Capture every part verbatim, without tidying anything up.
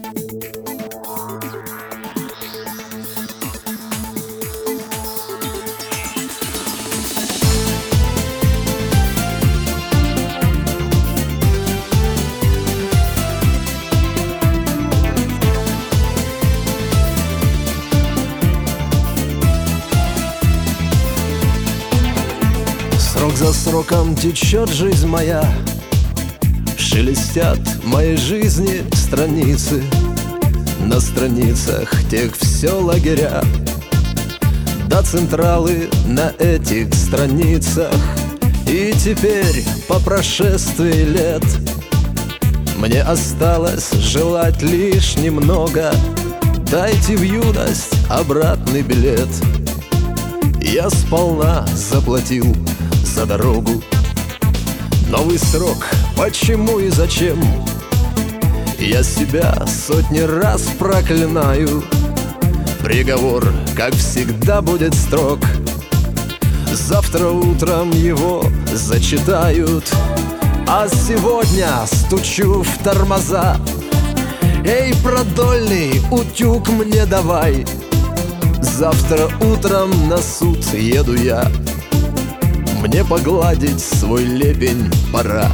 Срок за сроком течет жизнь моя, шелестят моей жизни страницы. На страницах тех все лагеря, до централы на этих страницах. И теперь, по прошествии лет, мне осталось желать лишь немного. Дайте в юность обратный билет. Я сполна заплатил за дорогу. Новый срок, почему и зачем? Я себя сотни раз проклинаю. Приговор, как всегда, будет строг. Завтра утром его зачитают, а сегодня стучу в тормоза. Эй, продольный, утюг мне давай. Завтра утром на суд еду я. Мне погладить свой лепень пора.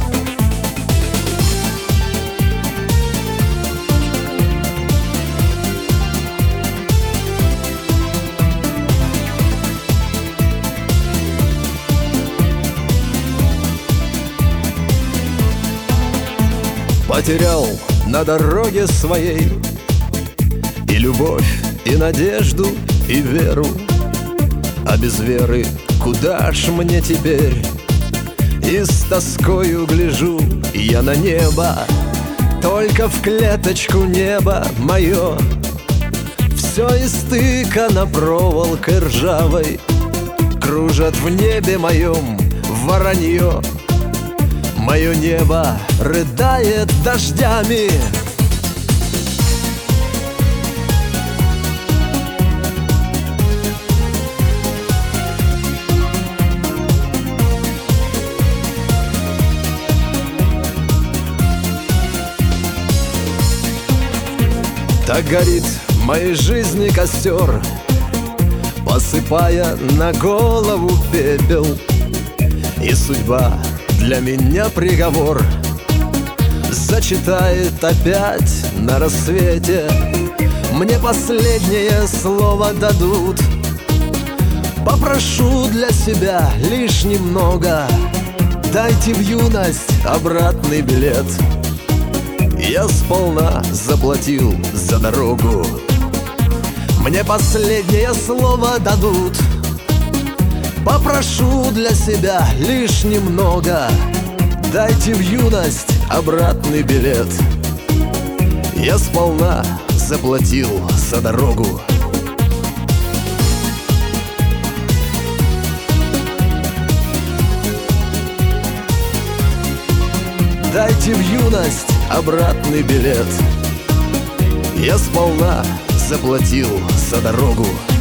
Потерял на дороге своей и любовь, и надежду, и веру. А без веры куда ж мне теперь? И с тоскою гляжу я на небо, только в клеточку небо мое. Все истыкано проволокой ржавой, кружат в небе моем воронье. Мое небо рыдает дождями. Так горит в моей жизни костер, посыпая на голову пепел. И судьба для меня приговор зачитает опять на рассвете. Мне последнее слово дадут. Попрошу для себя лишь немного. Дайте в юность обратный билет. Я сполна заплатил за дорогу. Мне последнее слово дадут. Попрошу для себя лишь немного. Дайте в юность обратный билет. Я сполна заплатил за дорогу. Дайте в юность обратный билет. Я сполна заплатил за дорогу.